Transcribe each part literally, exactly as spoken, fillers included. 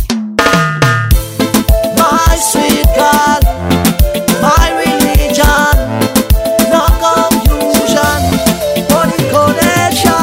My sweet girl, my religion, no confusion, body connection.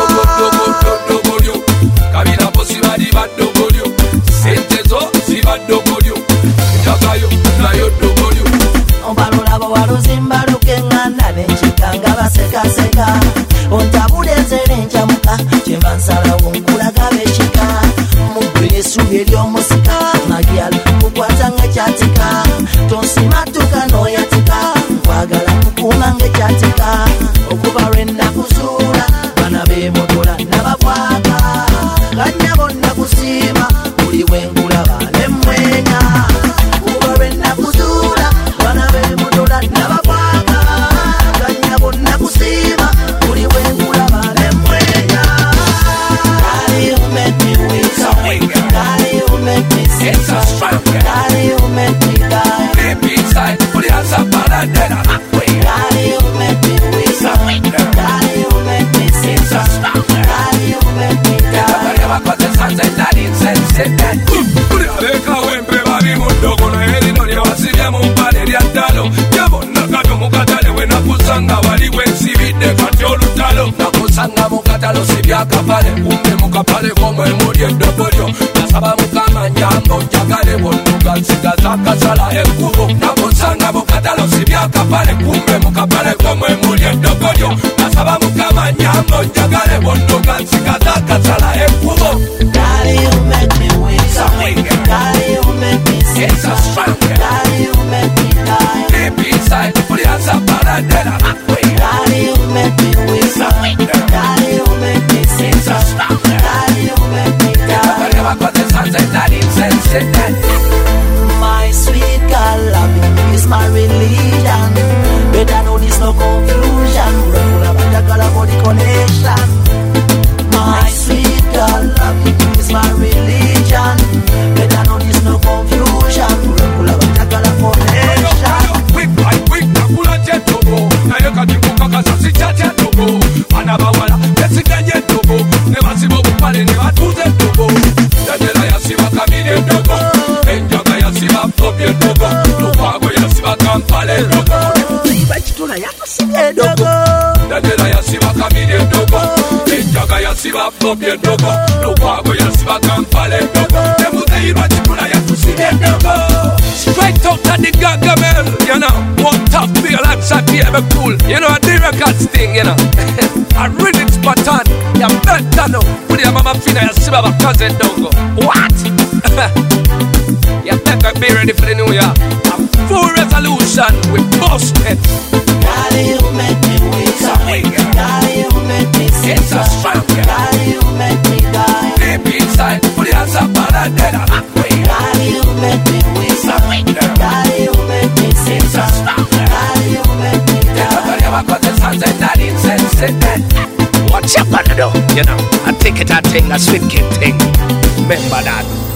Kabila posiba di badogorio, sentezo si badogorio, jagayo nayo dogorio. Ombalula bawaluzimba lukengana nenjikanga baseka seka. Ontabule nzenenja muka, chemba nsala wonkulaga beshika. Mugwe yesu yelyo musika, magyal mukwata ngechatika. Tonsimatuka noyatika, wagala kukuma ngechatika. Okuba renda kuzula, bana bemotola nababwaka. Ganya bonna kusima, uli wengula bane mwenya. Okuba renda kuzula, bana bemotola nababwaka. Ganya bonna kusima, uli wengula bane mwenya. Daddy, you make me weak. Daddy, you make me sick. It's a strong girl. Daddy, you make me die. Baby inside, put your hands up and then I'm halfway. Daddy, you make me weak. Daddy, you make me sick. It's a strong girl. Daddy, you make me die. Never got the sun's and that insensitive. Put your leg away, baby, mudogo na heri no ya wasilia mumpale ya talo. Yabo nakato mukatale we nakusanga wali we sibide katyo lutalo. Nakusanga mukatalo sibya kapale, umbe mukapale komwe muri endobolyo. Nasaba mukama nyambo jagale wonuka sika zaka sala ekubo. Nakusanga mukatalo sibya kapale, umbe mukapale komwe muri endobolyo. Nasaba mukama nyambo jagale wonuka sika zaka sala ekubo. Daddy, you make me weak. Daddy, you make me sick. It's a strong girl. Daddy, you make me die. Baby inside, put your hands up and then I'm halfway. Daddy, you make me weak. Daddy, you make me sick. It's a strong girl. Daddy, you make me die. Never got the sun's and that insensitive. My sweet girl, loving is my religion. Better know this no confusion. Regular bajagala body connection. My sweet girl, loving is my religion. Better know this no confusion. Regular bajagala connection. Quick, quick, quick, nakula jetogo. Nayo katibuka kasasi chacha togo. Anabawala, kesi kanye togo. Never sibo kupale, never tuze togo. Dajela ya siba kamine togo. Enjaga ya siba popye togo. Lupago ya siba kampale togo. Bachitula yako siye dogo. Dajela ya siba kamine togo. Enjaga ya siba popye togo. Lupago ya siba kampale togo. Nemuze irwa chitula ya kusiye togo. Straight out of the Gargamel, you know. One tough feel outside the cool. You know, the records thing, you know. I really spot on. You better know. Put your mama fina, you see my cousin don't go. What? You better be ready for the new year. A full resolution with busted. Daddy, you make me weak. Daddy, you make me sick. It's a strong girl. Daddy, you make me die. Baby inside, put your hands up and then I'm halfway. Daddy, you make me weak. Daddy, you make me sick. It's a strong girl. Daddy, you make me die. Never got the sun's and that insensitive. What you gonna do? You know, I think it a thing, a sweet kid thing. Remember that.